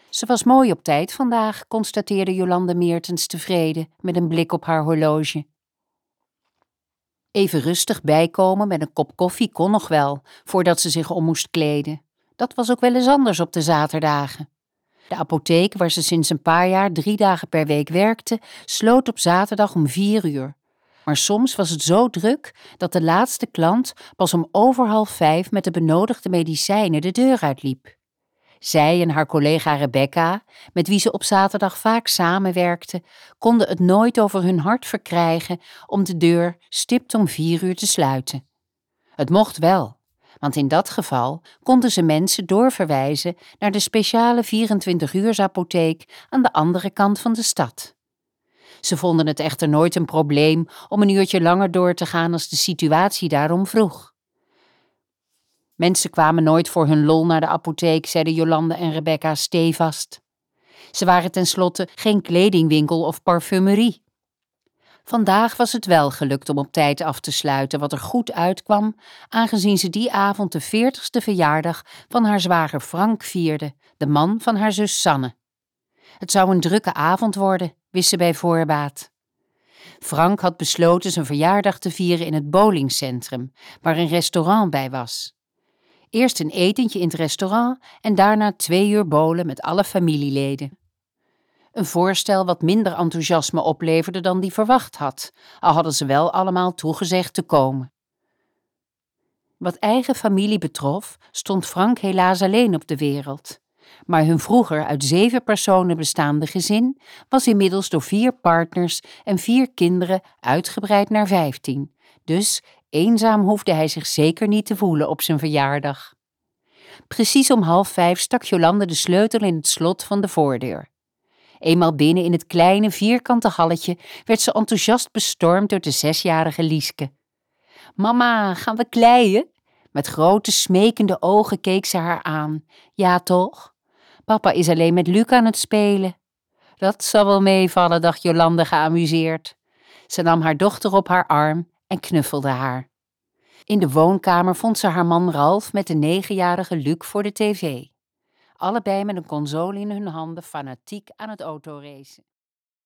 Ze was mooi op tijd vandaag, constateerde Jolande Meertens tevreden met een blik op haar horloge. Even rustig bijkomen met een kop koffie kon nog wel, voordat ze zich om moest kleden. Dat was ook wel eens anders op de zaterdagen. De apotheek, waar ze sinds een paar jaar 3 dagen per week werkte, sloot op zaterdag om 4 uur. Maar soms was het zo druk dat de laatste klant pas om over 4:30 met de benodigde medicijnen de deur uitliep. Zij en haar collega Rebecca, met wie ze op zaterdag vaak samenwerkten, konden het nooit over hun hart verkrijgen om de deur stipt om 4 uur te sluiten. Het mocht wel, want in dat geval konden ze mensen doorverwijzen naar de speciale 24-uursapotheek aan de andere kant van de stad. Ze vonden het echter nooit een probleem om een uurtje langer door te gaan als de situatie daarom vroeg. Mensen kwamen nooit voor hun lol naar de apotheek, zeiden Jolande en Rebecca stevast. Ze waren tenslotte geen kledingwinkel of parfumerie. Vandaag was het wel gelukt om op tijd af te sluiten, wat er goed uitkwam, aangezien ze die avond de 40ste verjaardag van haar zwager Frank vierde, de man van haar zus Sanne. Het zou een drukke avond worden, wist ze bij voorbaat. Frank had besloten zijn verjaardag te vieren in het bowlingcentrum, waar een restaurant bij was. Eerst een etentje in het restaurant en daarna 2 uur bowlen met alle familieleden. Een voorstel wat minder enthousiasme opleverde dan die verwacht had, al hadden ze wel allemaal toegezegd te komen. Wat eigen familie betrof, stond Frank helaas alleen op de wereld. Maar hun vroeger uit 7 personen bestaande gezin was inmiddels door 4 partners en 4 kinderen uitgebreid naar 15. Dus eenzaam hoefde hij zich zeker niet te voelen op zijn verjaardag. Precies om 4:30 stak Jolande de sleutel in het slot van de voordeur. Eenmaal binnen in het kleine vierkante halletje werd ze enthousiast bestormd door de 6-jarige Lieske. Mama, gaan we kleien? Met grote smekende ogen keek ze haar aan. Ja toch? Papa is alleen met Luc aan het spelen. Dat zal wel meevallen, dacht Jolande geamuseerd. Ze nam haar dochter op haar arm en knuffelde haar. In de woonkamer vond ze haar man Ralf met de 9-jarige Luc voor de tv. Allebei met een console in hun handen fanatiek aan het autoracen.